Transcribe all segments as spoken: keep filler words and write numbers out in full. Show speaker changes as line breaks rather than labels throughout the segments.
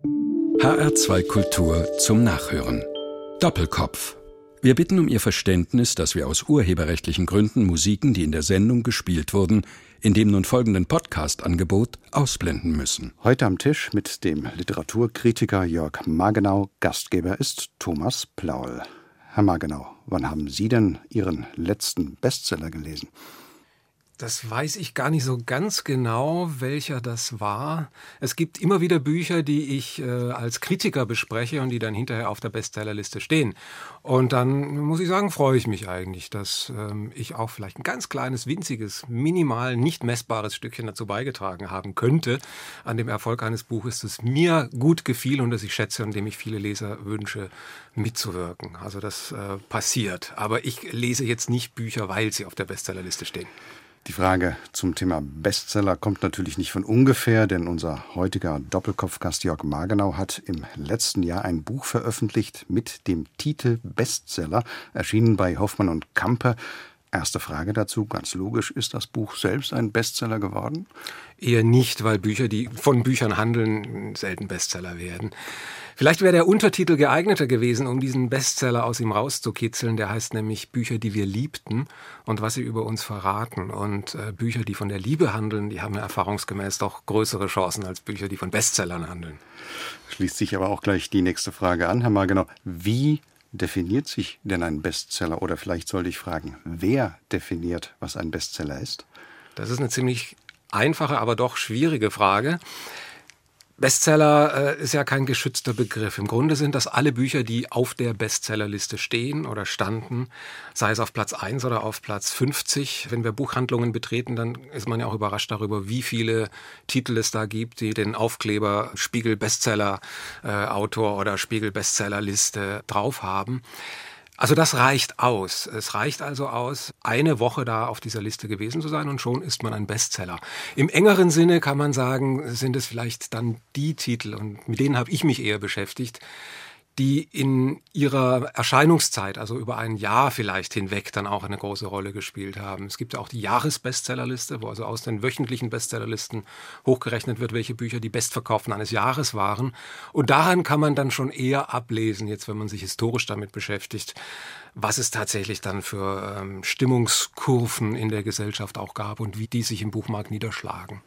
H R zwei Kultur zum Nachhören. Doppelkopf. Wir bitten um Ihr Verständnis, dass wir aus urheberrechtlichen Gründen Musiken, die in der Sendung gespielt wurden, in dem nun folgenden Podcast-Angebot ausblenden müssen.
Heute am Tisch mit dem Literaturkritiker Jörg Margenau. Gastgeber ist Thomas Plaul. Herr Margenau, wann haben Sie denn Ihren letzten Bestseller gelesen?
Das weiß ich gar nicht so ganz genau, welcher das war. Es gibt immer wieder Bücher, die ich äh, als Kritiker bespreche und die dann hinterher auf der Bestsellerliste stehen. Und dann muss ich sagen, freue ich mich eigentlich, dass ähm, ich auch vielleicht ein ganz kleines, winziges, minimal nicht messbares Stückchen dazu beigetragen haben könnte an dem Erfolg eines Buches, das mir gut gefiel und das ich schätze und dem ich viele Leser wünsche, mitzuwirken. Also das äh, passiert. Aber ich lese jetzt nicht Bücher, weil sie auf der Bestsellerliste stehen.
Die Frage zum Thema Bestseller kommt natürlich nicht von ungefähr, denn unser heutiger Doppelkopfgast Jörg Margenau hat im letzten Jahr ein Buch veröffentlicht mit dem Titel Bestseller, erschienen bei Hoffmann und Campe. Erste Frage dazu, ganz logisch, ist das Buch selbst ein Bestseller geworden?
Eher nicht, weil Bücher, die von Büchern handeln, selten Bestseller werden. Vielleicht wäre der Untertitel geeigneter gewesen, um diesen Bestseller aus ihm rauszukitzeln. Der heißt nämlich Bücher, die wir liebten und was sie über uns verraten. Und äh, Bücher, die von der Liebe handeln, die haben ja erfahrungsgemäß doch größere Chancen als Bücher, die von Bestsellern handeln.
Schließt sich aber auch gleich die nächste Frage an, Herr Margenau. Wie definiert sich denn ein Bestseller? Oder vielleicht sollte ich fragen, wer definiert, was ein Bestseller ist?
Das ist eine ziemlich einfache, aber doch schwierige Frage. Bestseller äh, ist ja kein geschützter Begriff. Im Grunde sind das alle Bücher, die auf der Bestsellerliste stehen oder standen, sei es auf Platz eins oder auf Platz fünfzig. Wenn wir Buchhandlungen betreten, dann ist man ja auch überrascht darüber, wie viele Titel es da gibt, die den Aufkleber Spiegel Bestseller äh, Autor oder Spiegel Bestsellerliste drauf haben. Also das reicht aus. Es reicht also aus, eine Woche da auf dieser Liste gewesen zu sein und schon ist man ein Bestseller. Im engeren Sinne kann man sagen, sind es vielleicht dann die Titel, und mit denen habe ich mich eher beschäftigt, die in ihrer Erscheinungszeit, also über ein Jahr vielleicht hinweg, dann auch eine große Rolle gespielt haben. Es gibt ja auch die Jahresbestsellerliste, wo also aus den wöchentlichen Bestsellerlisten hochgerechnet wird, welche Bücher die bestverkauften eines Jahres waren. Und daran kann man dann schon eher ablesen, jetzt wenn man sich historisch damit beschäftigt, was es tatsächlich dann für ähm, Stimmungskurven in der Gesellschaft auch gab und wie die sich im Buchmarkt niederschlagen.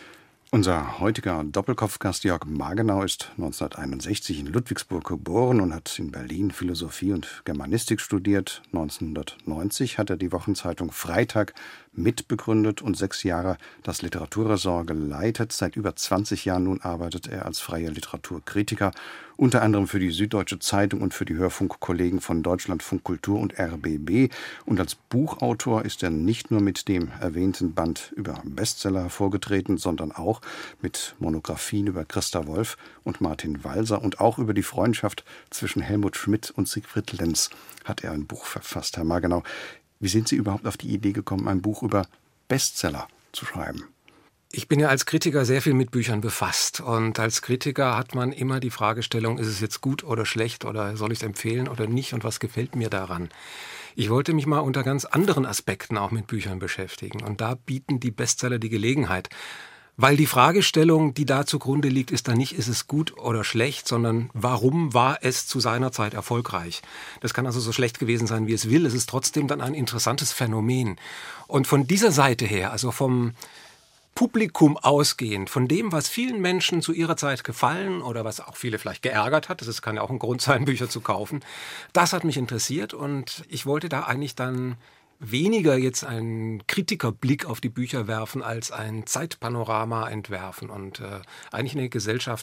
Unser heutiger Doppelkopfgast Jörg Margenau ist neunzehnhunderteinundsechzig in Ludwigsburg geboren und hat in Berlin Philosophie und Germanistik studiert. neunzehnhundertneunzig hat er die Wochenzeitung Freitag mitbegründet und sechs Jahre das Literaturressort geleitet. Seit über zwanzig Jahren nun arbeitet er als freier Literaturkritiker, unter anderem für die Süddeutsche Zeitung und für die Hörfunkkollegen von Deutschlandfunk Kultur und R B B. Und als Buchautor ist er nicht nur mit dem erwähnten Band über Bestseller hervorgetreten, sondern auch mit Monographien über Christa Wolf und Martin Walser und auch über die Freundschaft zwischen Helmut Schmidt und Siegfried Lenz hat er ein Buch verfasst. Herr Margenau, wie sind Sie überhaupt auf die Idee gekommen, ein Buch über Bestseller zu schreiben?
Ich bin ja als Kritiker sehr viel mit Büchern befasst und als Kritiker hat man immer die Fragestellung, ist es jetzt gut oder schlecht oder soll ich es empfehlen oder nicht und was gefällt mir daran? Ich wollte mich mal unter ganz anderen Aspekten auch mit Büchern beschäftigen und da bieten die Bestseller die Gelegenheit. Weil die Fragestellung, die da zugrunde liegt, ist dann nicht, ist es gut oder schlecht, sondern warum war es zu seiner Zeit erfolgreich? Das kann also so schlecht gewesen sein, wie es will. Es ist trotzdem dann ein interessantes Phänomen. Und von dieser Seite her, also vom Publikum ausgehend, von dem, was vielen Menschen zu ihrer Zeit gefallen oder was auch viele vielleicht geärgert hat, das kann ja auch ein Grund sein, Bücher zu kaufen, das hat mich interessiert und ich wollte da eigentlich dann weniger jetzt einen Kritikerblick auf die Bücher werfen, als ein Zeitpanorama entwerfen und äh, eigentlich eine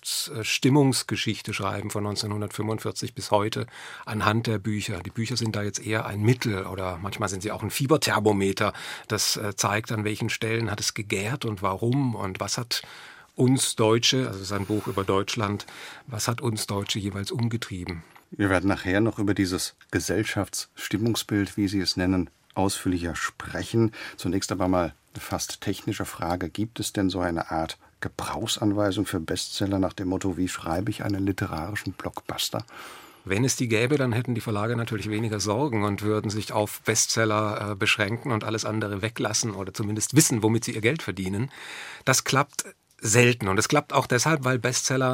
Gesellschaftsstimmungsgeschichte schreiben von neunzehnhundertfünfundvierzig bis heute anhand der Bücher. Die Bücher sind da jetzt eher ein Mittel oder manchmal sind sie auch ein Fieberthermometer. Das äh, zeigt, an welchen Stellen hat es gegärt und warum und was hat uns Deutsche, also es ist ein Buch über Deutschland, was hat uns Deutsche jeweils umgetrieben.
Wir werden nachher noch über dieses Gesellschaftsstimmungsbild, wie Sie es nennen, ausführlicher sprechen. Zunächst aber mal eine fast technische Frage. Gibt es denn so eine Art Gebrauchsanweisung für Bestseller nach dem Motto, wie schreibe ich einen literarischen Blockbuster?
Wenn es die gäbe, dann hätten die Verlage natürlich weniger Sorgen und würden sich auf Bestseller äh, beschränken und alles andere weglassen oder zumindest wissen, womit sie ihr Geld verdienen. Das klappt selten und es klappt auch deshalb, weil Bestseller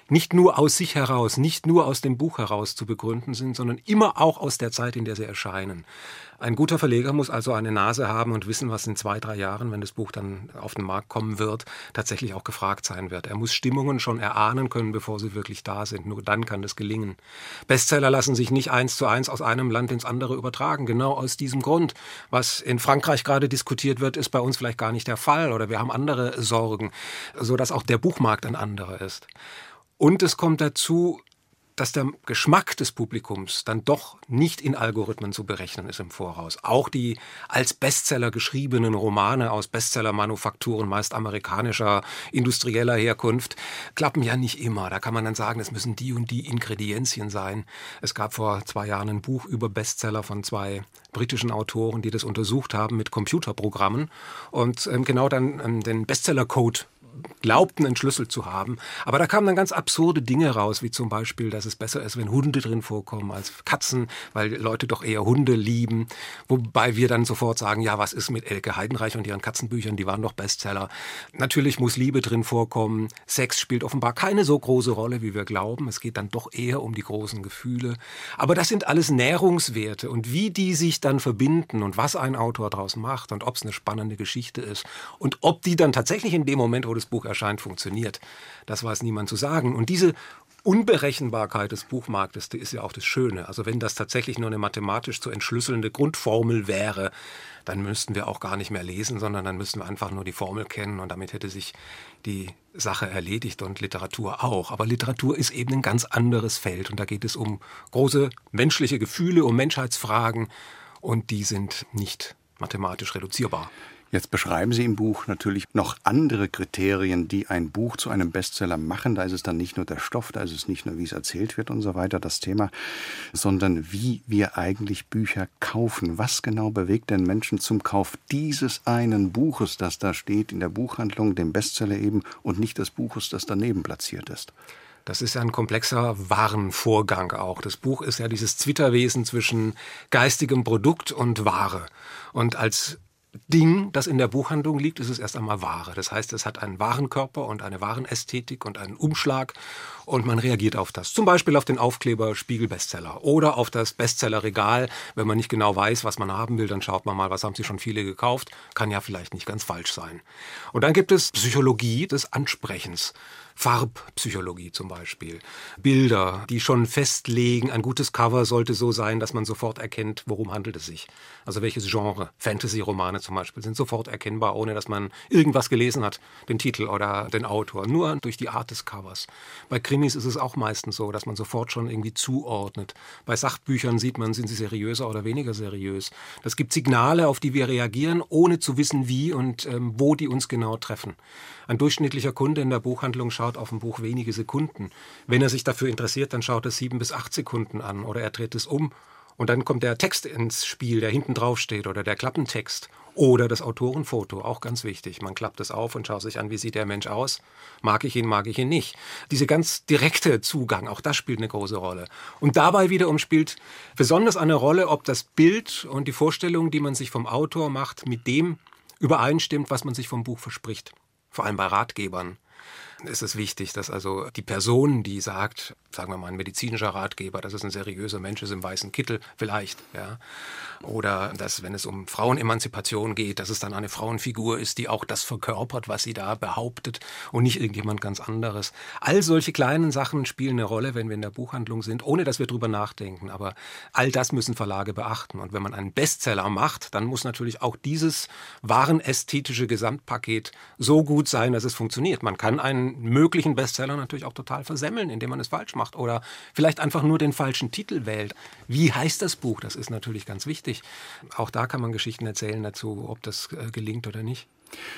nicht nur aus sich heraus, nicht nur aus dem Buch heraus zu begründen sind, sondern immer auch aus der Zeit, in der sie erscheinen. Ein guter Verleger muss also eine Nase haben und wissen, was in zwei, drei Jahren, wenn das Buch dann auf den Markt kommen wird, tatsächlich auch gefragt sein wird. Er muss Stimmungen schon erahnen können, bevor sie wirklich da sind. Nur dann kann das gelingen. Bestseller lassen sich nicht eins zu eins aus einem Land ins andere übertragen. Genau aus diesem Grund. Was in Frankreich gerade diskutiert wird, ist bei uns vielleicht gar nicht der Fall. Oder wir haben andere Sorgen, sodass auch der Buchmarkt ein anderer ist. Und es kommt dazu, dass der Geschmack des Publikums dann doch nicht in Algorithmen zu berechnen ist im Voraus. Auch die als Bestseller geschriebenen Romane aus Bestseller-Manufakturen, meist amerikanischer, industrieller Herkunft, klappen ja nicht immer. Da kann man dann sagen, es müssen die und die Ingredienzien sein. Es gab vor zwei Jahren ein Buch über Bestseller von zwei britischen Autoren, die das untersucht haben mit Computerprogrammen und ähm, genau dann ähm, den Bestseller-Code glaubten, entschlüsselt zu haben. Aber da kamen dann ganz absurde Dinge raus, wie zum Beispiel, dass es besser ist, wenn Hunde drin vorkommen als Katzen, weil Leute doch eher Hunde lieben. Wobei wir dann sofort sagen, ja, was ist mit Elke Heidenreich und ihren Katzenbüchern, die waren doch Bestseller. Natürlich muss Liebe drin vorkommen. Sex spielt offenbar keine so große Rolle, wie wir glauben. Es geht dann doch eher um die großen Gefühle. Aber das sind alles Nährungswerte und wie die sich dann verbinden und was ein Autor daraus macht und ob es eine spannende Geschichte ist und ob die dann tatsächlich in dem Moment, wo das Buch erscheint, funktioniert. Das weiß niemand zu sagen. Und diese Unberechenbarkeit des Buchmarktes, die ist ja auch das Schöne. Also wenn das tatsächlich nur eine mathematisch zu entschlüsselnde Grundformel wäre, dann müssten wir auch gar nicht mehr lesen, sondern dann müssten wir einfach nur die Formel kennen und damit hätte sich die Sache erledigt und Literatur auch. Aber Literatur ist eben ein ganz anderes Feld und da geht es um große menschliche Gefühle, um Menschheitsfragen und die sind nicht mathematisch reduzierbar.
Jetzt beschreiben Sie im Buch natürlich noch andere Kriterien, die ein Buch zu einem Bestseller machen. Da ist es dann nicht nur der Stoff, da ist es nicht nur, wie es erzählt wird und so weiter, das Thema, sondern wie wir eigentlich Bücher kaufen. Was genau bewegt den Menschen zum Kauf dieses einen Buches, das da steht in der Buchhandlung, dem Bestseller eben, und nicht des Buches, das daneben platziert ist?
Das ist ja ein komplexer Warenvorgang auch. Das Buch ist ja dieses Zwitterwesen zwischen geistigem Produkt und Ware. Und als Ding, das in der Buchhandlung liegt, ist es erst einmal Ware. Das heißt, es hat einen Warenkörper und eine Warenästhetik und einen Umschlag und man reagiert auf das. Zum Beispiel auf den Aufkleber Spiegel Bestseller oder auf das Bestsellerregal. Wenn man nicht genau weiß, was man haben will, dann schaut man mal, was haben sich schon viele gekauft. Kann ja vielleicht nicht ganz falsch sein. Und dann gibt es Psychologie des Ansprechens. Farbpsychologie zum Beispiel. Bilder, die schon festlegen, ein gutes Cover sollte so sein, dass man sofort erkennt, worum handelt es sich. Also welches Genre. Fantasy-Romane zum Beispiel sind sofort erkennbar, ohne dass man irgendwas gelesen hat, den Titel oder den Autor. Nur durch die Art des Covers. Bei Krimis ist es auch meistens so, dass man sofort schon irgendwie zuordnet. Bei Sachbüchern sieht man, sind sie seriöser oder weniger seriös. Das gibt Signale, auf die wir reagieren, ohne zu wissen, wie und ähm, wo die uns genau treffen. Ein durchschnittlicher Kunde in der Buchhandlung schaut auf ein Buch wenige Sekunden. Wenn er sich dafür interessiert, dann schaut er sieben bis acht Sekunden an oder er dreht es um. Und dann kommt der Text ins Spiel, der hinten drauf steht oder der Klappentext oder das Autorenfoto, auch ganz wichtig. Man klappt es auf und schaut sich an, wie sieht der Mensch aus. Mag ich ihn, mag ich ihn nicht. Diese ganz direkte Zugang, auch das spielt eine große Rolle. Und dabei wiederum spielt besonders eine Rolle, ob das Bild und die Vorstellung, die man sich vom Autor macht, mit dem übereinstimmt, was man sich vom Buch verspricht. Vor allem bei Ratgebern ist es wichtig, dass also die Person, die sagt, sagen wir mal ein medizinischer Ratgeber, dass es ein seriöser Mensch ist im weißen Kittel vielleicht, ja, oder dass, wenn es um Frauenemanzipation geht, dass es dann eine Frauenfigur ist, die auch das verkörpert, was sie da behauptet und nicht irgendjemand ganz anderes. All solche kleinen Sachen spielen eine Rolle, wenn wir in der Buchhandlung sind, ohne dass wir drüber nachdenken, aber all das müssen Verlage beachten und wenn man einen Bestseller macht, dann muss natürlich auch dieses warenästhetische Gesamtpaket so gut sein, dass es funktioniert. Man kann einen möglichen Bestseller natürlich auch total versemmeln, indem man es falsch macht oder vielleicht einfach nur den falschen Titel wählt. Wie heißt das Buch? Das ist natürlich ganz wichtig. Auch da kann man Geschichten erzählen dazu, ob das äh, gelingt oder nicht.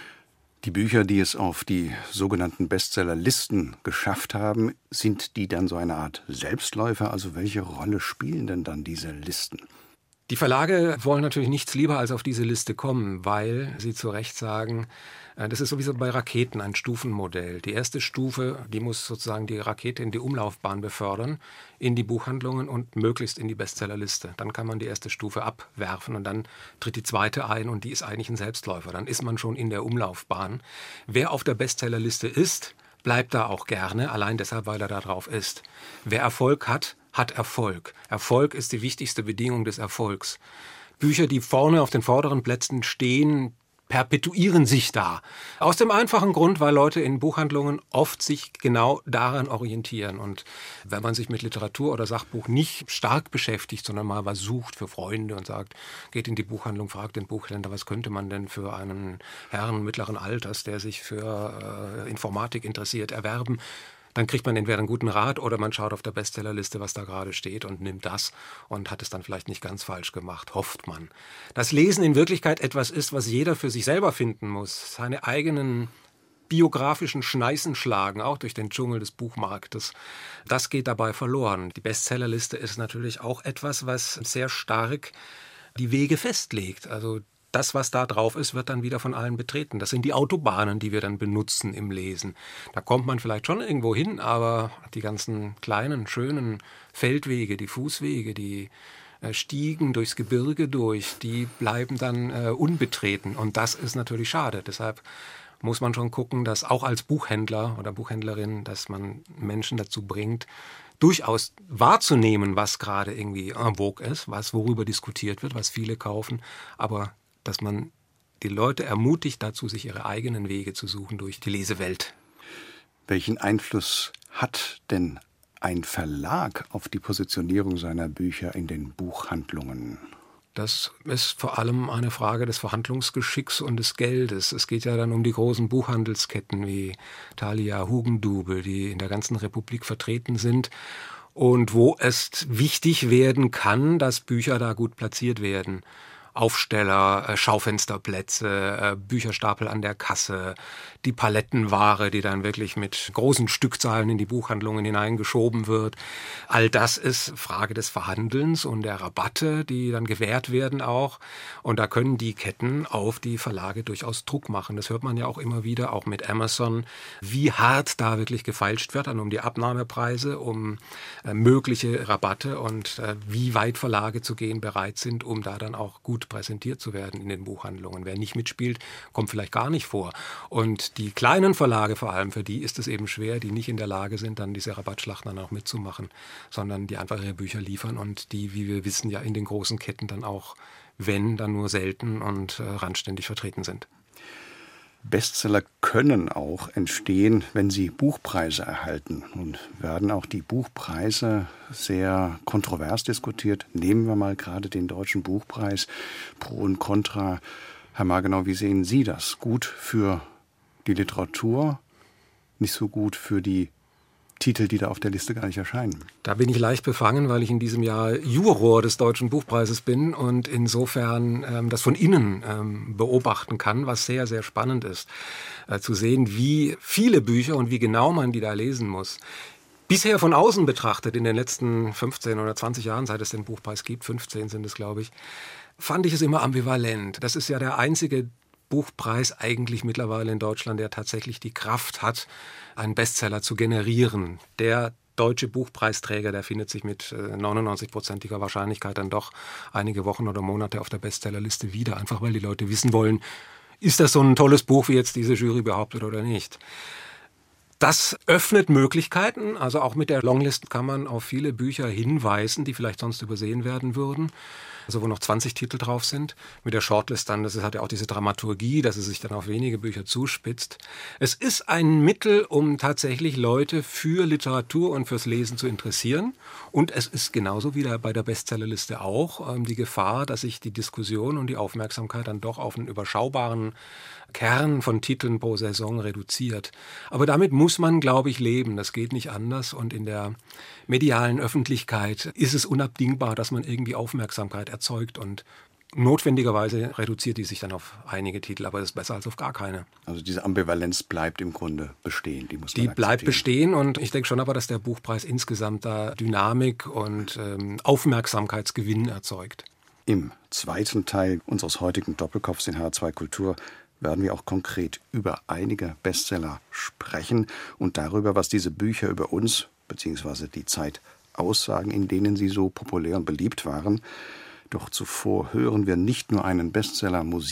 Die Bücher, die es auf die sogenannten Bestsellerlisten geschafft haben, sind die dann so eine Art Selbstläufer? Also welche Rolle spielen denn dann diese Listen?
Die Verlage wollen natürlich nichts lieber als auf diese Liste kommen, weil sie zu Recht sagen, das ist sowieso bei Raketen ein Stufenmodell. Die erste Stufe, die muss sozusagen die Rakete in die Umlaufbahn befördern, in die Buchhandlungen und möglichst in die Bestsellerliste. Dann kann man die erste Stufe abwerfen und dann tritt die zweite ein und die ist eigentlich ein Selbstläufer. Dann ist man schon in der Umlaufbahn. Wer auf der Bestsellerliste ist, bleibt da auch gerne, allein deshalb, weil er da drauf ist. Wer Erfolg hat, hat Erfolg. Erfolg ist die wichtigste Bedingung des Erfolgs. Bücher, die vorne auf den vorderen Plätzen stehen, perpetuieren sich da. Aus dem einfachen Grund, weil Leute in Buchhandlungen oft sich genau daran orientieren. Und wenn man sich mit Literatur oder Sachbuch nicht stark beschäftigt, sondern mal was sucht für Freunde und sagt, geht in die Buchhandlung, fragt den Buchhändler, was könnte man denn für einen Herrn mittleren Alters, der sich für äh, Informatik interessiert, erwerben, dann kriegt man entweder einen guten Rat oder man schaut auf der Bestsellerliste, was da gerade steht und nimmt das und hat es dann vielleicht nicht ganz falsch gemacht, hofft man. Dass Lesen in Wirklichkeit etwas ist, was jeder für sich selber finden muss, seine eigenen biografischen Schneisen schlagen, auch durch den Dschungel des Buchmarktes. Das geht dabei verloren. Die Bestsellerliste ist natürlich auch etwas, was sehr stark die Wege festlegt. Also das, was da drauf ist, wird dann wieder von allen betreten. Das sind die Autobahnen, die wir dann benutzen im Lesen. Da kommt man vielleicht schon irgendwo hin, aber die ganzen kleinen, schönen Feldwege, die Fußwege, die äh, Stiegen durchs Gebirge durch, die bleiben dann äh, unbetreten. Und das ist natürlich schade. Deshalb muss man schon gucken, dass auch als Buchhändler oder Buchhändlerin, dass man Menschen dazu bringt, durchaus wahrzunehmen, was gerade irgendwie en vogue ist, was worüber diskutiert wird, was viele kaufen, aber dass man die Leute ermutigt dazu, sich ihre eigenen Wege zu suchen durch die Lesewelt.
Welchen Einfluss hat denn ein Verlag auf die Positionierung seiner Bücher in den Buchhandlungen?
Das ist vor allem eine Frage des Verhandlungsgeschicks und des Geldes. Es geht ja dann um die großen Buchhandelsketten wie Thalia, Hugendubel, die in der ganzen Republik vertreten sind. Und wo es wichtig werden kann, dass Bücher da gut platziert werden. Aufsteller, Schaufensterplätze, Bücherstapel an der Kasse, die Palettenware, die dann wirklich mit großen Stückzahlen in die Buchhandlungen hineingeschoben wird. All das ist Frage des Verhandelns und der Rabatte, die dann gewährt werden auch. Und da können die Ketten auf die Verlage durchaus Druck machen. Das hört man ja auch immer wieder, auch mit Amazon, wie hart da wirklich gefeilscht wird, dann um die Abnahmepreise, um äh, mögliche Rabatte und äh, wie weit Verlage zu gehen bereit sind, um da dann auch gut präsentiert zu werden in den Buchhandlungen. Wer nicht mitspielt, kommt vielleicht gar nicht vor. Und die kleinen Verlage vor allem, für die ist es eben schwer, die nicht in der Lage sind, dann diese Rabattschlachten dann auch mitzumachen, sondern die einfach ihre Bücher liefern und die, wie wir wissen, ja in den großen Ketten dann auch, wenn, dann nur selten und äh, randständig vertreten sind.
Bestseller können auch entstehen, wenn sie Buchpreise erhalten. Und werden auch die Buchpreise sehr kontrovers diskutiert. Nehmen wir mal gerade den Deutschen Buchpreis, Pro und Contra. Herr Magenau, wie sehen Sie das? Gut für die Literatur, nicht so gut für die Titel, die da auf der Liste gar nicht erscheinen.
Da bin ich leicht befangen, weil ich in diesem Jahr Juror des Deutschen Buchpreises bin und insofern ähm, das von innen ähm, beobachten kann, was sehr, sehr spannend ist, äh, zu sehen, wie viele Bücher und wie genau man die da lesen muss. Bisher von außen betrachtet, in den letzten fünfzehn oder zwanzig Jahren, seit es den Buchpreis gibt, fünfzehn sind es, glaube ich, fand ich es immer ambivalent. Das ist ja der einzige Buchpreis eigentlich mittlerweile in Deutschland, der tatsächlich die Kraft hat, einen Bestseller zu generieren. Der deutsche Buchpreisträger, der findet sich mit neunundneunzig-prozentiger Wahrscheinlichkeit dann doch einige Wochen oder Monate auf der Bestsellerliste wieder, einfach weil die Leute wissen wollen, ist das so ein tolles Buch, wie jetzt diese Jury behauptet oder nicht. Das öffnet Möglichkeiten, also auch mit der Longlist kann man auf viele Bücher hinweisen, die vielleicht sonst übersehen werden würden. Also wo noch zwanzig Titel drauf sind. Mit der Shortlist dann, das hat ja auch diese Dramaturgie, dass es sich dann auf wenige Bücher zuspitzt. Es ist ein Mittel, um tatsächlich Leute für Literatur und fürs Lesen zu interessieren. Und es ist genauso wie bei der Bestsellerliste auch ähm, die Gefahr, dass sich die Diskussion und die Aufmerksamkeit dann doch auf einen überschaubaren Kern von Titeln pro Saison reduziert. Aber damit muss man, glaube ich, leben. Das geht nicht anders. Und in der medialen Öffentlichkeit ist es unabdingbar, dass man irgendwie Aufmerksamkeit erzeugt. Und notwendigerweise reduziert die sich dann auf einige Titel. Aber das ist besser als auf gar keine.
Also diese Ambivalenz bleibt im Grunde bestehen. Die muss man
Die bleibt bestehen. Und ich denke schon aber, dass der Buchpreis insgesamt da Dynamik und ähm, Aufmerksamkeitsgewinn erzeugt.
Im zweiten Teil unseres heutigen Doppelkopfs in H R zwei Kultur werden wir auch konkret über einige Bestseller sprechen und darüber, was diese Bücher über uns bzw. die Zeit aussagen, in denen sie so populär und beliebt waren. Doch zuvor hören wir nicht nur einen Bestseller Musik,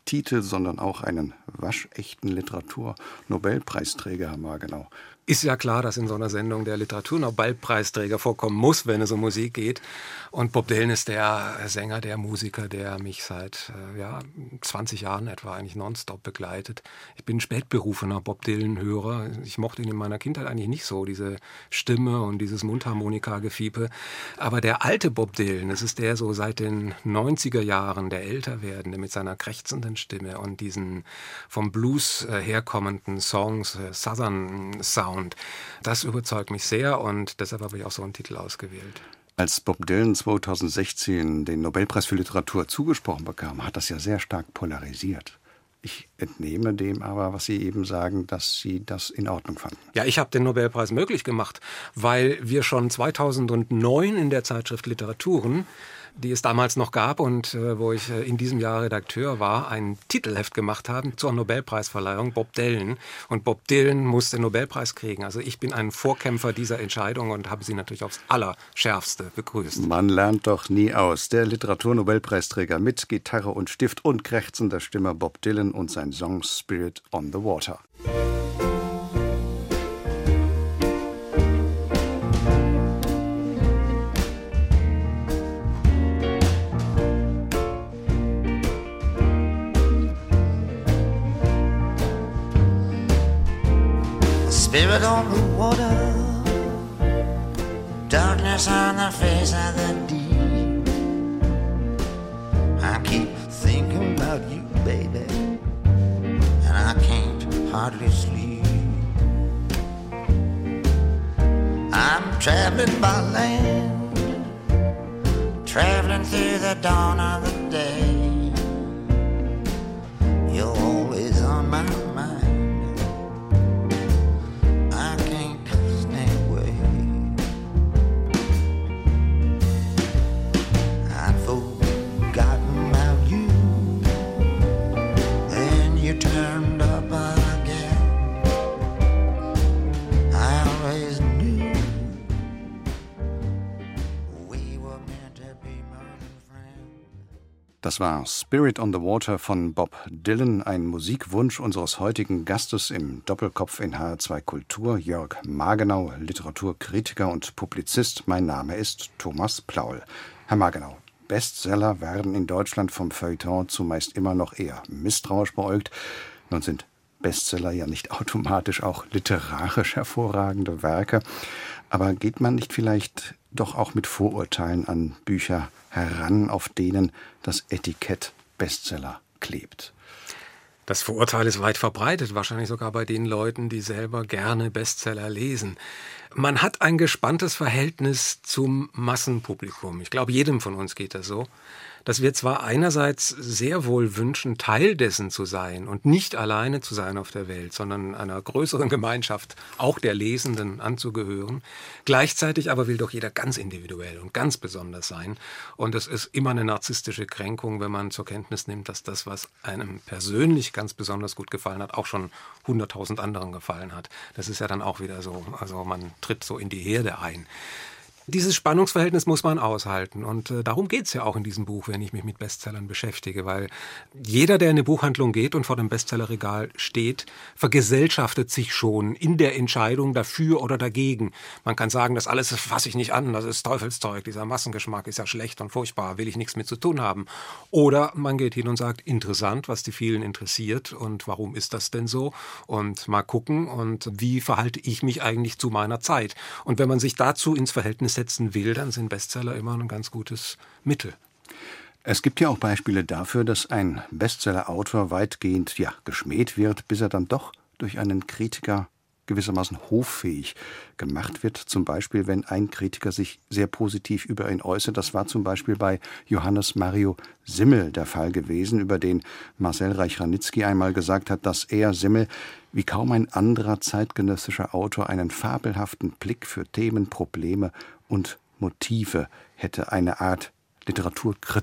Titel, sondern auch einen waschechten Literatur-Nobelpreisträger, Herr Margenau.
Ist ja klar, dass in so einer Sendung der Literaturnobelpreisträger vorkommen muss, wenn es um Musik geht. Und Bob Dylan ist der Sänger, der Musiker, der mich seit äh, ja, zwanzig Jahren etwa eigentlich nonstop begleitet. Ich bin ein spätberufener Bob Dylan-Hörer. Ich mochte ihn in meiner Kindheit eigentlich nicht so, diese Stimme und dieses Mundharmonika-Gefiepe. Aber der alte Bob Dylan, das ist der so seit den neunziger Jahren, der älter werdende mit seiner krächzenden Stimme und diesen vom Blues äh, herkommenden Songs, äh, Southern Sound. Und das überzeugt mich sehr und deshalb habe ich auch so einen Titel ausgewählt.
Als Bob Dylan zweitausendsechzehn den Nobelpreis für Literatur zugesprochen bekam, hat das ja sehr stark polarisiert. Ich entnehme dem aber, was Sie eben sagen, dass Sie das in Ordnung fanden.
Ja, ich habe den Nobelpreis möglich gemacht, weil wir schon zweitausendneun in der Zeitschrift Literaturen, die es damals noch gab und äh, wo ich äh, in diesem Jahr Redakteur war, ein Titelheft gemacht haben zur Nobelpreisverleihung, Bob Dylan. Und Bob Dylan muss den Nobelpreis kriegen. Also ich bin ein Vorkämpfer dieser Entscheidung und habe sie natürlich aufs Allerschärfste begrüßt.
Man lernt doch nie aus. Der Literaturnobelpreisträger mit Gitarre und Stift und krächzender Stimme Bob Dylan und sein Song Spirit on the Water.
Spirit on the water, darkness on the face of the deep. I keep thinking about you, baby, and I can't hardly sleep. I'm traveling by land, traveling through the dawn of the day. You're always on my mind.
Das war Spirit on the Water von Bob Dylan, ein Musikwunsch unseres heutigen Gastes im Doppelkopf in H R zwei Kultur, Jörg Margenau, Literaturkritiker und Publizist. Mein Name ist Thomas Plaul. Herr Margenau, Bestseller werden in Deutschland vom Feuilleton zumeist immer noch eher misstrauisch beäugt. Nun sind Bestseller ja nicht automatisch auch literarisch hervorragende Werke. Aber geht man nicht vielleicht doch auch mit Vorurteilen an Bücher heran, auf denen das Etikett Bestseller klebt?
Das Vorurteil ist weit verbreitet, wahrscheinlich sogar bei den Leuten, die selber gerne Bestseller lesen. Man hat ein gespanntes Verhältnis zum Massenpublikum. Ich glaube, jedem von uns geht das so, dass wir zwar einerseits sehr wohl wünschen, Teil dessen zu sein und nicht alleine zu sein auf der Welt, sondern einer größeren Gemeinschaft, auch der Lesenden, anzugehören. Gleichzeitig aber will doch jeder ganz individuell und ganz besonders sein. Und es ist immer eine narzisstische Kränkung, wenn man zur Kenntnis nimmt, dass das, was einem persönlich ganz besonders gut gefallen hat, auch schon hunderttausend anderen gefallen hat. Das ist ja dann auch wieder so, also man tritt so in die Herde ein. Dieses Spannungsverhältnis muss man aushalten und äh, darum geht's ja auch in diesem Buch, wenn ich mich mit Bestsellern beschäftige, weil jeder, der in eine Buchhandlung geht und vor dem Bestsellerregal steht, vergesellschaftet sich schon in der Entscheidung dafür oder dagegen. Man kann sagen, das alles fasse ich nicht an, das ist Teufelszeug, dieser Massengeschmack ist ja schlecht und furchtbar, will ich nichts mit zu tun haben. Oder man geht hin und sagt, interessant, was die vielen interessiert und warum ist das denn so? Und mal gucken und wie verhalte ich mich eigentlich zu meiner Zeit? Und wenn man sich dazu ins Verhältnis setzen will, dann sind Bestseller immer ein ganz gutes Mittel.
Es gibt ja auch Beispiele dafür, dass ein Bestseller-Autor weitgehend ja, geschmäht wird, bis er dann doch durch einen Kritiker gewissermaßen hoffähig gemacht wird. Zum Beispiel, wenn ein Kritiker sich sehr positiv über ihn äußert. Das war zum Beispiel bei Johannes Mario Simmel der Fall gewesen, über den Marcel Reich-Ranitzky einmal gesagt hat, dass er, Simmel, wie kaum ein anderer zeitgenössischer Autor einen fabelhaften Blick für Themen, Probleme und Motive hätte, eine Art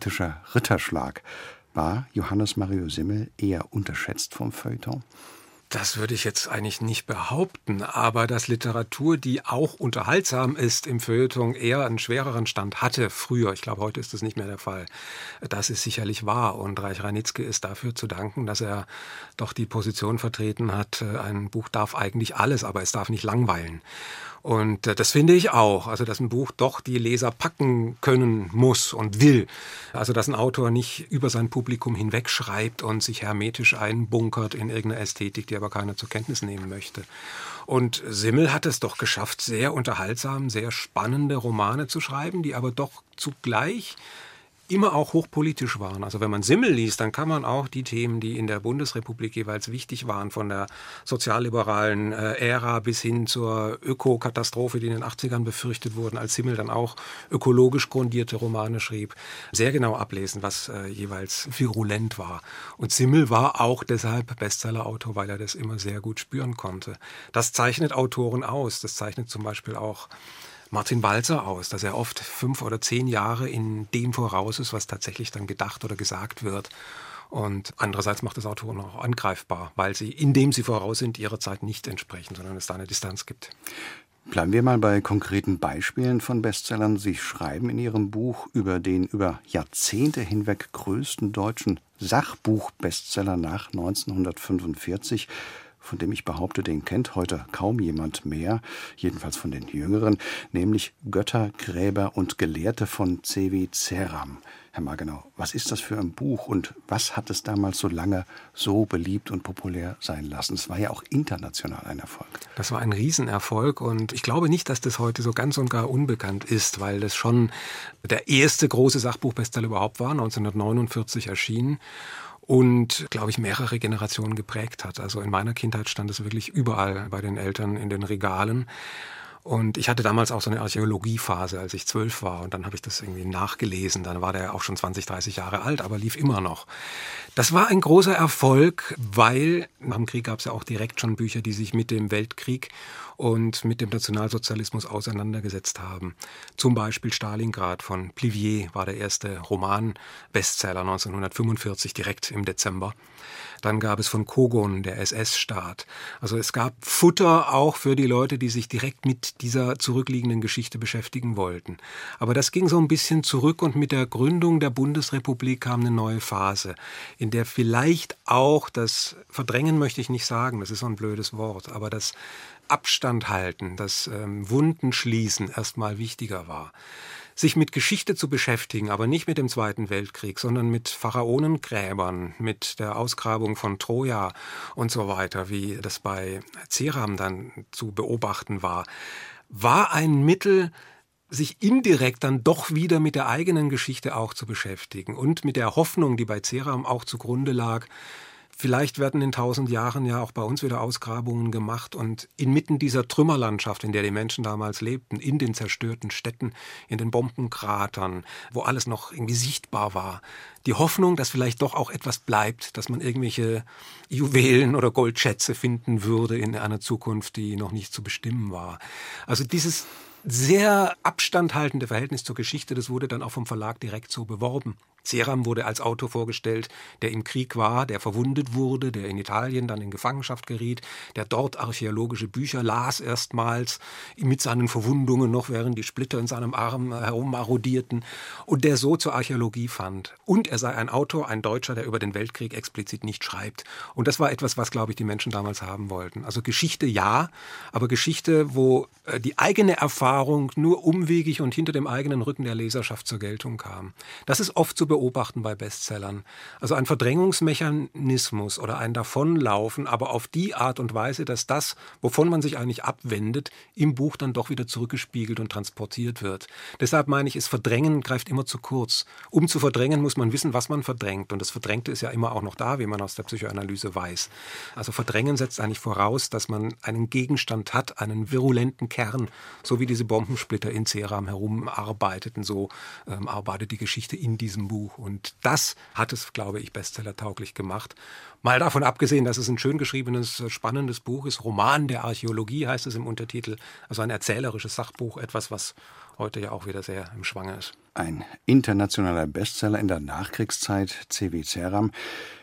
literaturkritischer Ritterschlag. War Johannes Mario Simmel eher unterschätzt vom Feuilleton?
Das würde ich jetzt eigentlich nicht behaupten, aber dass Literatur, die auch unterhaltsam ist, im Feuilleton eher einen schwereren Stand hatte früher, ich glaube, heute ist das nicht mehr der Fall, das ist sicherlich wahr. Und Reich Ranitzky ist dafür zu danken, dass er doch die Position vertreten hat, ein Buch darf eigentlich alles, aber es darf nicht langweilen. Und das finde ich auch, also dass ein Buch doch die Leser packen können muss und will. Also dass ein Autor nicht über sein Publikum hinwegschreibt und sich hermetisch einbunkert in irgendeine Ästhetik, die aber keiner zur Kenntnis nehmen möchte. Und Simmel hat es doch geschafft, sehr unterhaltsam, sehr spannende Romane zu schreiben, die aber doch zugleich immer auch hochpolitisch waren. Also wenn man Simmel liest, dann kann man auch die Themen, die in der Bundesrepublik jeweils wichtig waren, von der sozialliberalen äh, Ära bis hin zur Ökokatastrophe, die in den achtzigern befürchtet wurden, als Simmel dann auch ökologisch grundierte Romane schrieb, sehr genau ablesen, was äh, jeweils virulent war. Und Simmel war auch deshalb Bestsellerautor, weil er das immer sehr gut spüren konnte. Das zeichnet Autoren aus. Das zeichnet zum Beispiel auch Martin Walser aus, dass er oft fünf oder zehn Jahre in dem voraus ist, was tatsächlich dann gedacht oder gesagt wird. Und andererseits macht das Autoren auch angreifbar, weil sie, indem sie voraus sind, ihrer Zeit nicht entsprechen, sondern es da eine Distanz gibt.
Bleiben wir mal bei konkreten Beispielen von Bestsellern. Sie schreiben in Ihrem Buch über den über Jahrzehnte hinweg größten deutschen Sachbuch-Bestseller nach neunzehnhundertfünfundvierzig, von dem ich behaupte, den kennt heute kaum jemand mehr, jedenfalls von den Jüngeren, nämlich Götter, Gräber und Gelehrte von C W Ceram. Herr Magenau, was ist das für ein Buch und was hat es damals so lange so beliebt und populär sein lassen? Es war ja auch international ein Erfolg.
Das war ein Riesenerfolg und ich glaube nicht, dass das heute so ganz und gar unbekannt ist, weil das schon der erste große Sachbuchbestseller überhaupt war, neunzehnhundertneunundvierzig erschienen. Und, glaube ich, mehrere Generationen geprägt hat. Also in meiner Kindheit stand es wirklich überall bei den Eltern in den Regalen. Und ich hatte damals auch so eine Archäologiephase, als ich zwölf war. Und dann habe ich das irgendwie nachgelesen. Dann war der auch schon zwanzig, dreißig Jahre alt, aber lief immer noch. Das war ein großer Erfolg, weil nach dem Krieg gab es ja auch direkt schon Bücher, die sich mit dem Weltkrieg und mit dem Nationalsozialismus auseinandergesetzt haben. Zum Beispiel Stalingrad von Plivier war der erste Roman-Bestseller neunzehnhundertfünfundvierzig, direkt im Dezember. Dann gab es von Kogon, der S S-Staat. Also es gab Futter auch für die Leute, die sich direkt mit dieser zurückliegenden Geschichte beschäftigen wollten. Aber das ging so ein bisschen zurück und mit der Gründung der Bundesrepublik kam eine neue Phase, in der vielleicht auch das Verdrängen möchte ich nicht sagen, das ist so ein blödes Wort, aber das Abstand halten, das ähm, Wunden schließen erstmal wichtiger war. Sich mit Geschichte zu beschäftigen, aber nicht mit dem Zweiten Weltkrieg, sondern mit Pharaonengräbern, mit der Ausgrabung von Troja und so weiter, wie das bei Ceram dann zu beobachten war, war ein Mittel, sich indirekt dann doch wieder mit der eigenen Geschichte auch zu beschäftigen und mit der Hoffnung, die bei Ceram auch zugrunde lag. Vielleicht werden in tausend Jahren ja auch bei uns wieder Ausgrabungen gemacht und inmitten dieser Trümmerlandschaft, in der die Menschen damals lebten, in den zerstörten Städten, in den Bombenkratern, wo alles noch irgendwie sichtbar war, die Hoffnung, dass vielleicht doch auch etwas bleibt, dass man irgendwelche Juwelen oder Goldschätze finden würde in einer Zukunft, die noch nicht zu bestimmen war. Also dieses sehr abstandhaltende Verhältnis zur Geschichte, das wurde dann auch vom Verlag direkt so beworben. Ceram wurde als Autor vorgestellt, der im Krieg war, der verwundet wurde, der in Italien dann in Gefangenschaft geriet, der dort archäologische Bücher las erstmals, mit seinen Verwundungen noch, während die Splitter in seinem Arm herummarodierten und der so zur Archäologie fand. Und er sei ein Autor, ein Deutscher, der über den Weltkrieg explizit nicht schreibt. Und das war etwas, was, glaube ich, die Menschen damals haben wollten. Also Geschichte ja, aber Geschichte, wo die eigene Erfahrung nur umwegig und hinter dem eigenen Rücken der Leserschaft zur Geltung kam. Das ist oft zu beobachten bei Bestsellern. Also ein Verdrängungsmechanismus oder ein Davonlaufen, aber auf die Art und Weise, dass das, wovon man sich eigentlich abwendet, im Buch dann doch wieder zurückgespiegelt und transportiert wird. Deshalb meine ich, es Verdrängen greift immer zu kurz. Um zu verdrängen, muss man wissen, was man verdrängt. Und das Verdrängte ist ja immer auch noch da, wie man aus der Psychoanalyse weiß. Also Verdrängen setzt eigentlich voraus, dass man einen Gegenstand hat, einen virulenten Kern, so wie diese Bombensplitter in Ceram herumarbeiteten, so ähm, arbeitet die Geschichte in diesem Buch. Und das hat es, glaube ich, bestsellertauglich gemacht. Mal davon abgesehen, dass es ein schön geschriebenes, spannendes Buch ist. Roman der Archäologie heißt es im Untertitel. Also ein erzählerisches Sachbuch, etwas, was heute ja auch wieder sehr im Schwange ist.
Ein internationaler Bestseller in der Nachkriegszeit, C W Ceram.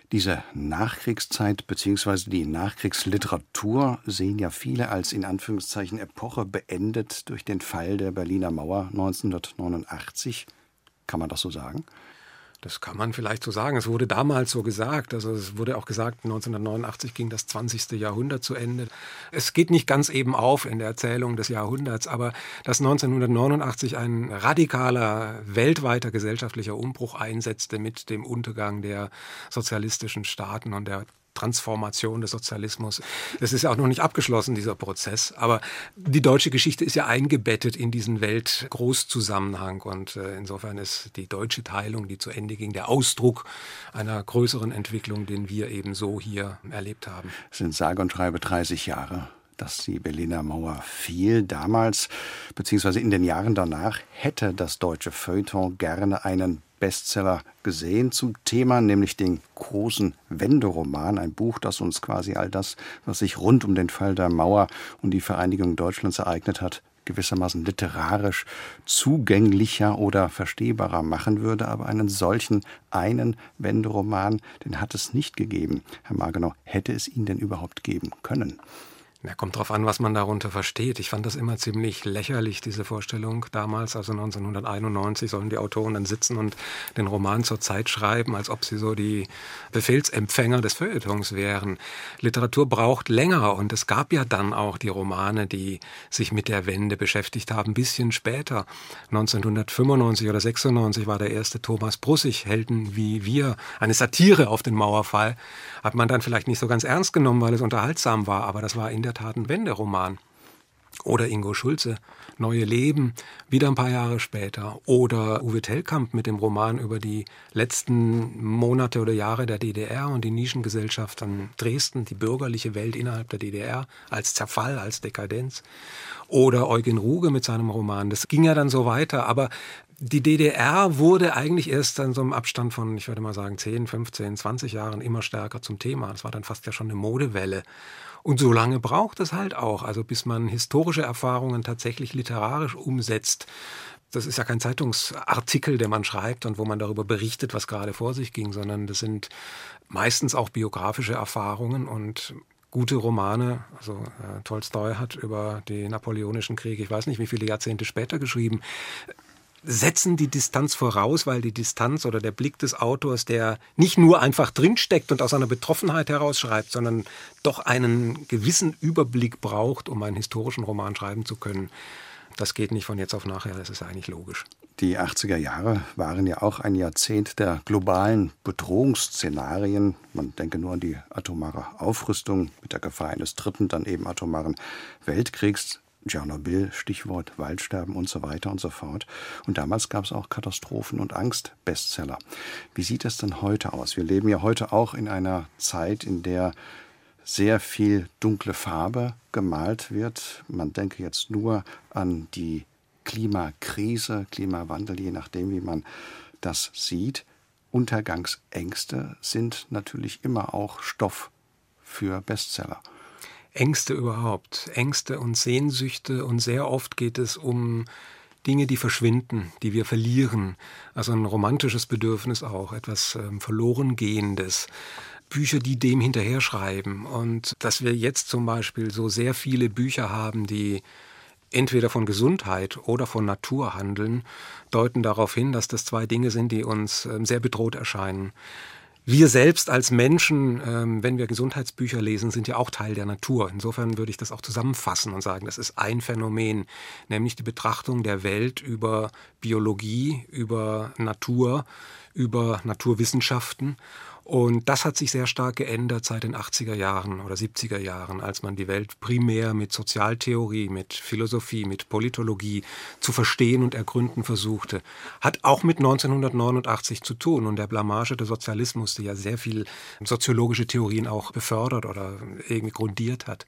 Diese Nachkriegszeit bzw. die Nachkriegsliteratur sehen ja viele als in Anführungszeichen Epoche beendet durch den Fall der Berliner Mauer neunzehnhundertneunundachtzig. Kann man das so sagen?
Das kann man vielleicht so sagen. Es wurde damals so gesagt. Also es wurde auch gesagt, neunzehnhundertneunundachtzig ging das zwanzigste Jahrhundert zu Ende. Es geht nicht ganz eben auf in der Erzählung des Jahrhunderts, aber dass neunzehnhundertneunundachtzig ein radikaler, weltweiter gesellschaftlicher Umbruch einsetzte mit dem Untergang der sozialistischen Staaten und der Transformation des Sozialismus. Das ist ja auch noch nicht abgeschlossen, dieser Prozess. Aber die deutsche Geschichte ist ja eingebettet in diesen Weltgroßzusammenhang. Und äh, insofern ist die deutsche Teilung, die zu Ende ging, der Ausdruck einer größeren Entwicklung, den wir eben so hier erlebt haben.
Es sind sage und schreibe dreißig Jahre, dass die Berliner Mauer fiel. Damals, beziehungsweise in den Jahren danach, hätte das deutsche Feuilleton gerne einen Bestseller gesehen zum Thema, nämlich den großen Wenderoman, ein Buch, das uns quasi all das, was sich rund um den Fall der Mauer und die Vereinigung Deutschlands ereignet hat, gewissermaßen literarisch zugänglicher oder verstehbarer machen würde. Aber einen solchen einen Wenderoman, den hat es nicht gegeben. Herr Magenau, hätte es ihn denn überhaupt geben können?
Ja, kommt drauf an, was man darunter versteht. Ich fand das immer ziemlich lächerlich, diese Vorstellung damals, also neunzehnhunderteinundneunzig, sollen die Autoren dann sitzen und den Roman zur Zeit schreiben, als ob sie so die Befehlsempfänger des Feuilletons wären. Literatur braucht länger und es gab ja dann auch die Romane, die sich mit der Wende beschäftigt haben, ein bisschen später. neunzehnhundertfünfundneunzig oder sechsundneunzig war der erste Thomas Brussig, Helden wie wir, eine Satire auf den Mauerfall. Hat man dann vielleicht nicht so ganz ernst genommen, weil es unterhaltsam war, aber das war in der Tat ein Wenderoman. Oder Ingo Schulze, Neue Leben, wieder ein paar Jahre später. Oder Uwe Tellkamp mit dem Roman über die letzten Monate oder Jahre der D D R und die Nischengesellschaft an Dresden, die bürgerliche Welt innerhalb der D D R, als Zerfall, als Dekadenz. Oder Eugen Ruge mit seinem Roman. Das ging ja dann so weiter, aber die D D R wurde eigentlich erst in so einem Abstand von, ich würde mal sagen, zehn, fünfzehn, zwanzig Jahren immer stärker zum Thema. Das war dann fast ja schon eine Modewelle. Und so lange braucht es halt auch, also bis man historische Erfahrungen tatsächlich literarisch umsetzt. Das ist ja kein Zeitungsartikel, den man schreibt und wo man darüber berichtet, was gerade vor sich ging, sondern das sind meistens auch biografische Erfahrungen und gute Romane. Also äh, Tolstoi hat über die napoleonischen Kriege, ich weiß nicht wie viele Jahrzehnte später geschrieben, setzen die Distanz voraus, weil die Distanz oder der Blick des Autors, der nicht nur einfach drinsteckt und aus einer Betroffenheit herausschreibt, sondern doch einen gewissen Überblick braucht, um einen historischen Roman schreiben zu können. Das geht nicht von jetzt auf nachher, das ist eigentlich logisch.
Die achtziger Jahre waren ja auch ein Jahrzehnt der globalen Bedrohungsszenarien. Man denke nur an die atomare Aufrüstung mit der Gefahr eines dritten, dann eben atomaren Weltkriegs. Tschernobyl, Stichwort Waldsterben und so weiter und so fort. Und damals gab es auch Katastrophen- und Angst-Bestseller. Wie sieht es denn heute aus? Wir leben ja heute auch in einer Zeit, in der sehr viel dunkle Farbe gemalt wird. Man denke jetzt nur an die Klimakrise, Klimawandel, je nachdem, wie man das sieht. Untergangsängste sind natürlich immer auch Stoff für Bestseller.
Ängste überhaupt, Ängste und Sehnsüchte und sehr oft geht es um Dinge, die verschwinden, die wir verlieren. Also ein romantisches Bedürfnis auch, etwas ähm, Verlorengehendes. Bücher, die dem hinterher schreiben. Und dass wir jetzt zum Beispiel so sehr viele Bücher haben, die entweder von Gesundheit oder von Natur handeln, deuten darauf hin, dass das zwei Dinge sind, die uns ähm, sehr bedroht erscheinen. Wir selbst als Menschen, ähm, wenn wir Gesundheitsbücher lesen, sind ja auch Teil der Natur. Insofern würde ich das auch zusammenfassen und sagen, das ist ein Phänomen, nämlich die Betrachtung der Welt über Biologie, über Natur, über Naturwissenschaften. Und das hat sich sehr stark geändert seit den achtziger Jahren oder siebziger Jahren, als man die Welt primär mit Sozialtheorie, mit Philosophie, mit Politologie zu verstehen und ergründen versuchte. Hat auch mit neunzehnhundertneunundachtzig zu tun und der Blamage des Sozialismus, die ja sehr viel soziologische Theorien auch befördert oder irgendwie grundiert hat.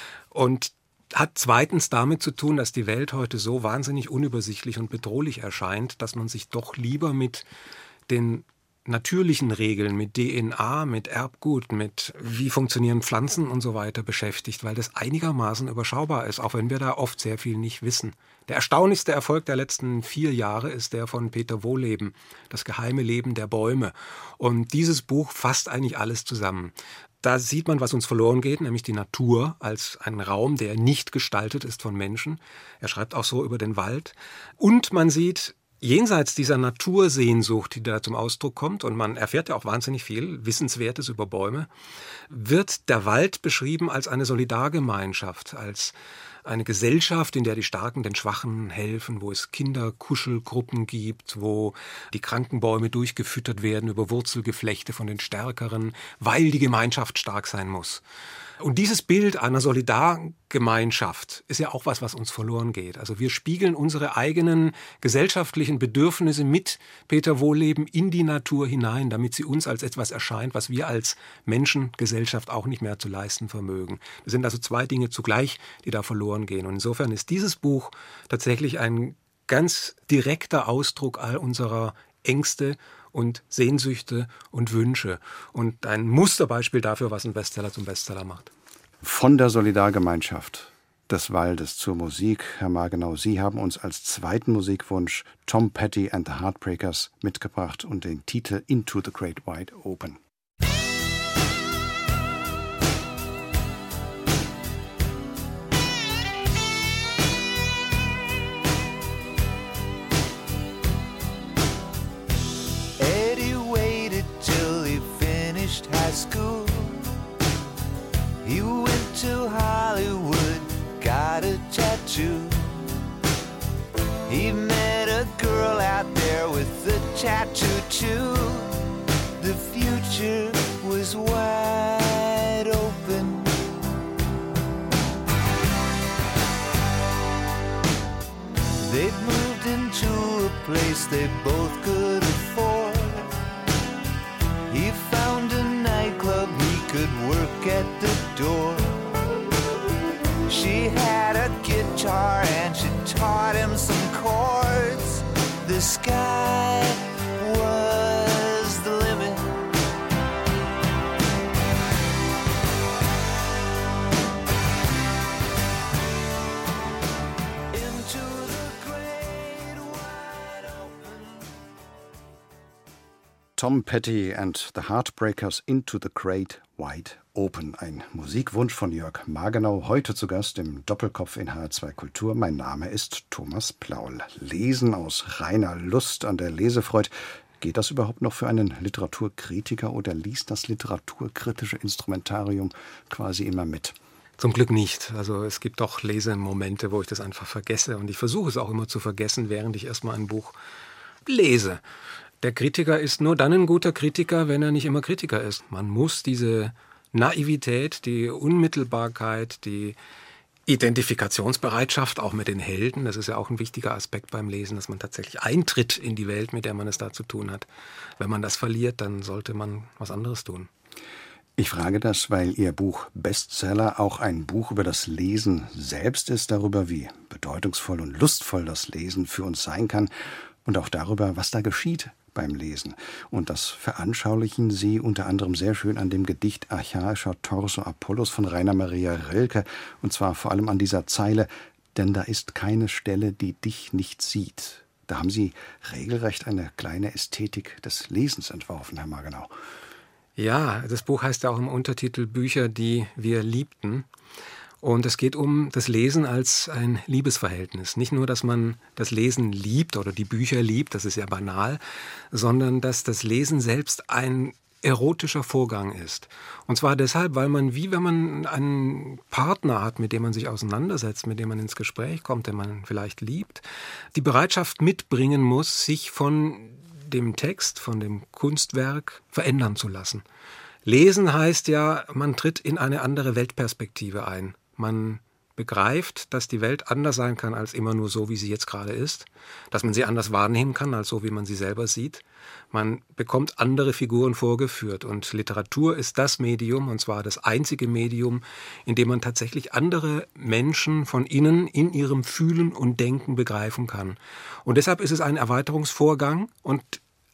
Und hat zweitens damit zu tun, dass die Welt heute so wahnsinnig unübersichtlich und bedrohlich erscheint, dass man sich doch lieber mit den natürlichen Regeln, mit D N A, mit Erbgut, mit wie funktionieren Pflanzen und so weiter beschäftigt, weil das einigermaßen überschaubar ist, auch wenn wir da oft sehr viel nicht wissen. Der erstaunlichste Erfolg der letzten vier Jahre ist der von Peter Wohlleben, Das geheime Leben der Bäume. Und dieses Buch fasst eigentlich alles zusammen. Da sieht man, was uns verloren geht, nämlich die Natur als einen Raum, der nicht gestaltet ist von Menschen. Er schreibt auch so über den Wald. Und man sieht, jenseits dieser Natursehnsucht, die da zum Ausdruck kommt, und man erfährt ja auch wahnsinnig viel Wissenswertes über Bäume, wird der Wald beschrieben als eine Solidargemeinschaft, als eine Gesellschaft, in der die Starken den Schwachen helfen, wo es Kinderkuschelgruppen gibt, wo die kranken Bäume durchgefüttert werden über Wurzelgeflechte von den Stärkeren, weil die Gemeinschaft stark sein muss. Und dieses Bild einer Solidargemeinschaft ist ja auch was, was uns verloren geht. Also wir spiegeln unsere eigenen gesellschaftlichen Bedürfnisse mit Peter Wohlleben in die Natur hinein, damit sie uns als etwas erscheint, was wir als Menschengesellschaft auch nicht mehr zu leisten vermögen. Das sind also zwei Dinge zugleich, die da verloren gehen. Und insofern ist dieses Buch tatsächlich ein ganz direkter Ausdruck all unserer Ängste und Sehnsüchte und Wünsche und ein Musterbeispiel dafür, was ein Bestseller zum Bestseller macht.
Von der Solidargemeinschaft des Waldes zur Musik. Herr Margenau, Sie haben uns als zweiten Musikwunsch Tom Petty and the Heartbreakers mitgebracht und den Titel Into the Great Wide Open.
School. He went to Hollywood, got a tattoo. He met a girl out there with a tattoo too. The future was wide open. They'd moved into a place they both could afford. He found a nightclub, he could work at the door. She had a guitar and she taught him some chords. The sky was the limit. Into the great wide open.
Tom Petty and the Heartbreakers, Into the Great Wide Open. Ein Musikwunsch von Jörg Margenau, heute zu Gast im Doppelkopf in H R zwei Kultur. Mein Name ist Thomas Plaul. Lesen aus reiner Lust an der Lesefreude. Geht das überhaupt noch für einen Literaturkritiker oder liest das literaturkritische Instrumentarium quasi immer mit?
Zum Glück nicht. Also es gibt doch Lesemomente, wo ich das einfach vergesse. Und ich versuche es auch immer zu vergessen, während ich erstmal ein Buch lese. Der Kritiker ist nur dann ein guter Kritiker, wenn er nicht immer Kritiker ist. Man muss diese Naivität, die Unmittelbarkeit, die Identifikationsbereitschaft auch mit den Helden, das ist ja auch ein wichtiger Aspekt beim Lesen, dass man tatsächlich eintritt in die Welt, mit der man es da zu tun hat. Wenn man das verliert, dann sollte man was anderes tun.
Ich frage das, weil Ihr Buch Bestseller auch ein Buch über das Lesen selbst ist, darüber, wie bedeutungsvoll und lustvoll das Lesen für uns sein kann und auch darüber, was da geschieht beim Lesen. Und das veranschaulichen Sie unter anderem sehr schön an dem Gedicht Archaischer Torso Apollos von Rainer Maria Rilke, und zwar vor allem an dieser Zeile: Denn da ist keine Stelle, die dich nicht sieht. Da haben Sie regelrecht eine kleine Ästhetik des Lesens entworfen, Herr Margenau.
Ja, das Buch heißt ja auch im Untertitel Bücher, die wir liebten. Und es geht um das Lesen als ein Liebesverhältnis. Nicht nur, dass man das Lesen liebt oder die Bücher liebt, das ist ja banal, sondern dass das Lesen selbst ein erotischer Vorgang ist. Und zwar deshalb, weil man, wie wenn man einen Partner hat, mit dem man sich auseinandersetzt, mit dem man ins Gespräch kommt, den man vielleicht liebt, die Bereitschaft mitbringen muss, sich von dem Text, von dem Kunstwerk verändern zu lassen. Lesen heißt ja, man tritt in eine andere Weltperspektive ein. Man begreift, dass die Welt anders sein kann als immer nur so, wie sie jetzt gerade ist, dass man sie anders wahrnehmen kann als so, wie man sie selber sieht. Man bekommt andere Figuren vorgeführt und Literatur ist das Medium, und zwar das einzige Medium, in dem man tatsächlich andere Menschen von innen in ihrem Fühlen und Denken begreifen kann. Und deshalb ist es ein Erweiterungsvorgang und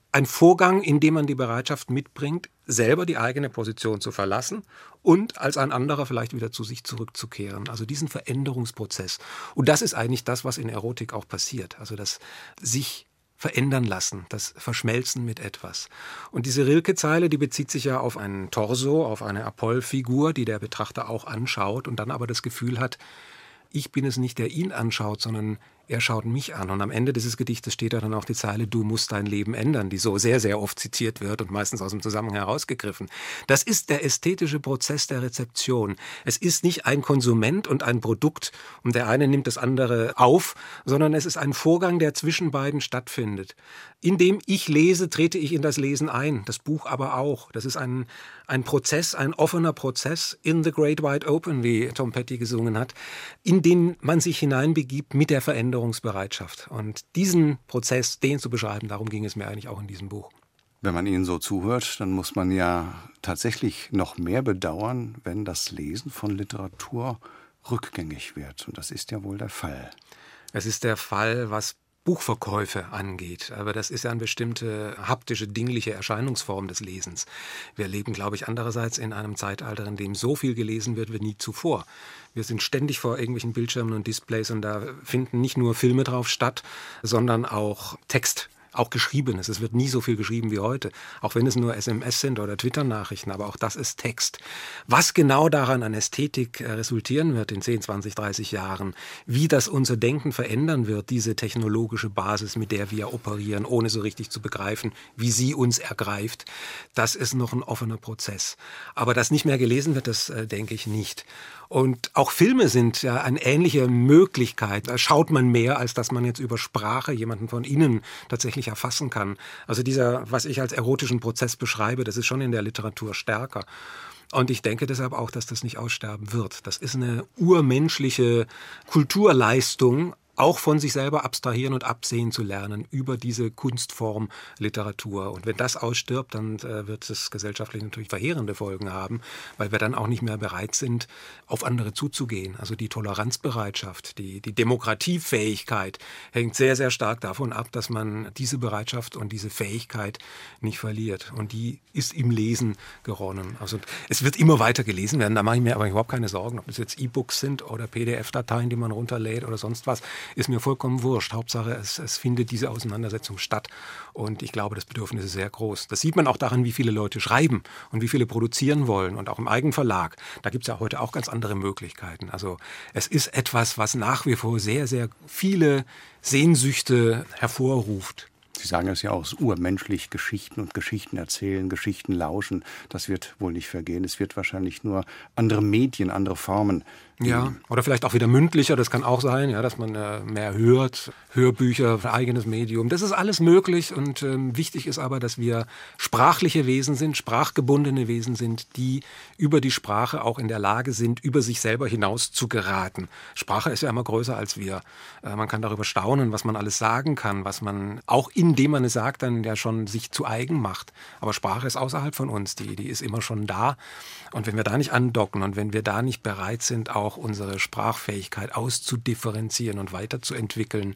ein Vorgang, in dem man die Bereitschaft mitbringt, selber die eigene Position zu verlassen und als ein anderer vielleicht wieder zu sich zurückzukehren. Also diesen Veränderungsprozess. Und das ist eigentlich das, was in Erotik auch passiert. Also das sich verändern lassen, das Verschmelzen mit etwas. Und diese Rilke-Zeile, die bezieht sich ja auf einen Torso, auf eine Apoll-Figur, die der Betrachter auch anschaut und dann aber das Gefühl hat, ich bin es nicht, der ihn anschaut, sondern er schaut mich an. Und am Ende dieses Gedichtes steht da dann auch die Zeile, du musst dein Leben ändern, die so sehr, sehr oft zitiert wird und meistens aus dem Zusammenhang herausgegriffen. Das ist der ästhetische Prozess der Rezeption. Es ist nicht ein Konsument und ein Produkt und der eine nimmt das andere auf, sondern es ist ein Vorgang, der zwischen beiden stattfindet. Indem ich lese, trete ich in das Lesen ein, das Buch aber auch. Das ist ein, ein Prozess, ein offener Prozess in the great wide open, wie Tom Petty gesungen hat, in den man sich hineinbegibt mit der Veränderungsbereitschaft. Und diesen Prozess, den zu beschreiben, darum ging es mir eigentlich auch in diesem Buch.
Wenn man Ihnen so zuhört, dann muss man ja tatsächlich noch mehr bedauern, wenn das Lesen von Literatur rückgängig wird. Und das ist ja wohl der Fall.
Es ist der Fall, was Buchverkäufe angeht. Aber das ist ja eine bestimmte haptische, dingliche Erscheinungsform des Lesens. Wir leben, glaube ich, andererseits in einem Zeitalter, in dem so viel gelesen wird wie nie zuvor. Wir sind ständig vor irgendwelchen Bildschirmen und Displays und da finden nicht nur Filme drauf statt, sondern auch Text. Auch Geschriebenes. Es wird nie so viel geschrieben wie heute. Auch wenn es nur S M S sind oder Twitter-Nachrichten. Aber auch das ist Text. Was genau daran an Ästhetik resultieren wird in zehn, zwanzig, dreißig Jahren, wie das unser Denken verändern wird, diese technologische Basis, mit der wir operieren, ohne so richtig zu begreifen, wie sie uns ergreift, das ist noch ein offener Prozess. Aber dass nicht mehr gelesen wird, das äh, denke ich nicht. Und auch Filme sind ja eine ähnliche Möglichkeit. Da schaut man mehr, als dass man jetzt über Sprache jemanden von innen tatsächlich erfassen kann. Also dieser, was ich als erotischen Prozess beschreibe, das ist schon in der Literatur stärker. Und ich denke deshalb auch, dass das nicht aussterben wird. Das ist eine urmenschliche Kulturleistung, auch von sich selber abstrahieren und absehen zu lernen über diese Kunstform Literatur. Und wenn das ausstirbt, dann äh, wird es gesellschaftlich natürlich verheerende Folgen haben, weil wir dann auch nicht mehr bereit sind, auf andere zuzugehen. Also die Toleranzbereitschaft, die, die Demokratiefähigkeit hängt sehr, sehr stark davon ab, dass man diese Bereitschaft und diese Fähigkeit nicht verliert. Und die ist im Lesen geronnen. Also es wird immer weiter gelesen werden, da mache ich mir aber überhaupt keine Sorgen, ob es jetzt E-Books sind oder P D F-Dateien, die man runterlädt oder sonst was. Ist mir vollkommen wurscht. Hauptsache, es, es findet diese Auseinandersetzung statt. Und ich glaube, das Bedürfnis ist sehr groß. Das sieht man auch daran, wie viele Leute schreiben und wie viele produzieren wollen. Und auch im Eigenverlag. Da gibt es ja heute auch ganz andere Möglichkeiten. Also es ist etwas, was nach wie vor sehr, sehr viele Sehnsüchte hervorruft.
Sie sagen es ja auch, urmenschlich, Geschichten und Geschichten erzählen, Geschichten lauschen. Das wird wohl nicht vergehen. Es wird wahrscheinlich nur andere Medien, andere Formen.
Ja, oder vielleicht auch wieder mündlicher, das kann auch sein, ja, dass man äh, mehr hört, Hörbücher, eigenes Medium. Das ist alles möglich und ähm, wichtig ist aber, dass wir sprachliche Wesen sind, sprachgebundene Wesen sind, die über die Sprache auch in der Lage sind, über sich selber hinaus zu geraten. Sprache ist ja immer größer als wir. Äh, man kann darüber staunen, was man alles sagen kann, was man auch indem man es sagt, dann ja schon sich zu eigen macht. Aber Sprache ist außerhalb von uns, die, die ist immer schon da. Und wenn wir da nicht andocken und wenn wir da nicht bereit sind, auch unsere Sprachfähigkeit auszudifferenzieren und weiterzuentwickeln,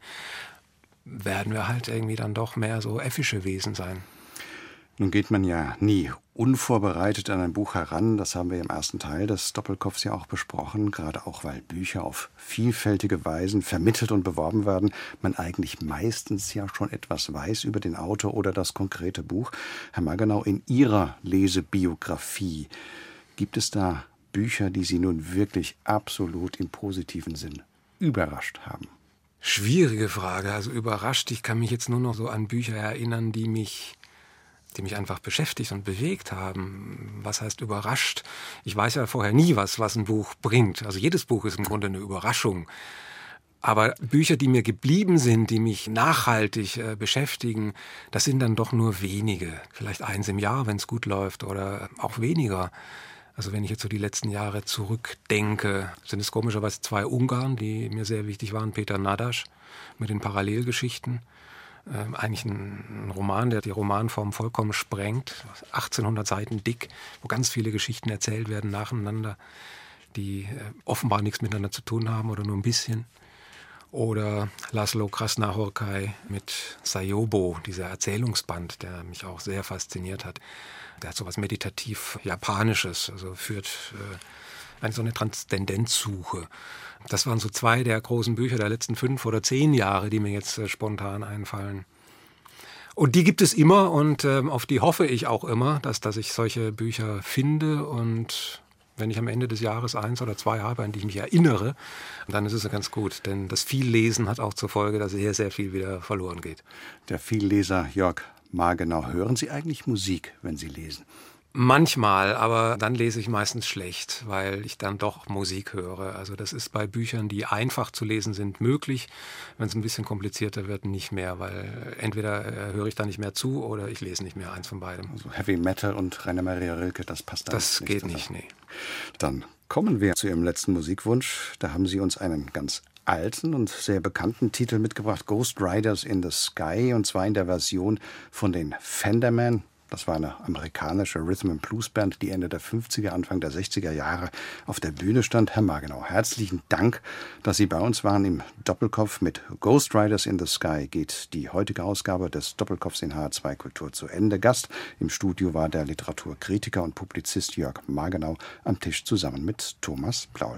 werden wir halt irgendwie dann doch mehr so äffische Wesen sein.
Nun geht man ja nie unvorbereitet an ein Buch heran. Das haben wir im ersten Teil des Doppelkopfs ja auch besprochen. Gerade auch, weil Bücher auf vielfältige Weisen vermittelt und beworben werden. Man eigentlich meistens ja schon etwas weiß über den Autor oder das konkrete Buch. Herr Magenau, in Ihrer Lesebiografie, gibt es da Bücher, die Sie nun wirklich absolut im positiven Sinn überrascht haben?
Schwierige Frage. Also überrascht. Ich kann mich jetzt nur noch so an Bücher erinnern, die mich... die mich einfach beschäftigt und bewegt haben. Was heißt überrascht? Ich weiß ja vorher nie, was, was ein Buch bringt. Also jedes Buch ist im Grunde eine Überraschung. Aber Bücher, die mir geblieben sind, die mich nachhaltig äh, beschäftigen, das sind dann doch nur wenige. Vielleicht eins im Jahr, wenn es gut läuft, oder auch weniger. Also wenn ich jetzt so die letzten Jahre zurückdenke, sind es komischerweise zwei Ungarn, die mir sehr wichtig waren. Peter Nadasch mit den Parallelgeschichten. Ähm, eigentlich ein, ein Roman, der die Romanform vollkommen sprengt, achtzehnhundert Seiten dick, wo ganz viele Geschichten erzählt werden nacheinander, die äh, offenbar nichts miteinander zu tun haben oder nur ein bisschen. Oder Laszlo Krasznahorkai mit Sayobo, dieser Erzählungsband, der mich auch sehr fasziniert hat. Der hat so was meditativ Japanisches, also führt äh, eine so eine Transzendenzsuche. Das waren so zwei der großen Bücher der letzten fünf oder zehn Jahre, die mir jetzt äh, spontan einfallen. Und die gibt es immer und äh, auf die hoffe ich auch immer, dass, dass ich solche Bücher finde und wenn ich am Ende des Jahres eins oder zwei habe, an die ich mich erinnere, dann ist es ja ganz gut. Denn das Viellesen hat auch zur Folge, dass sehr, sehr viel wieder verloren geht.
Der Vielleser Jörg Margenau, hören Sie eigentlich Musik, wenn Sie lesen?
Manchmal, aber dann lese ich meistens schlecht, weil ich dann doch Musik höre. Also das ist bei Büchern, die einfach zu lesen sind, möglich. Wenn es ein bisschen komplizierter wird, nicht mehr, weil entweder höre ich da nicht mehr zu oder ich lese nicht mehr, eins von beidem.
Also Heavy Metal und Rainer Maria Rilke, das passt dann
das
nicht.
Das geht
zusammen.
nicht, nee.
Dann kommen wir zu Ihrem letzten Musikwunsch. Da haben Sie uns einen ganz alten und sehr bekannten Titel mitgebracht, Ghost Riders in the Sky, und zwar in der Version von den Fendermen. Das war eine amerikanische Rhythm-and-Blues-Band, die Ende der fünfziger, Anfang der sechziger Jahre auf der Bühne stand. Herr Margenau, herzlichen Dank, dass Sie bei uns waren im Doppelkopf. Mit Ghost Riders in the Sky geht die heutige Ausgabe des Doppelkopfs in H R zwei Kultur zu Ende. Gast im Studio war der Literaturkritiker und Publizist Jörg Margenau, am Tisch zusammen mit Thomas Plaul.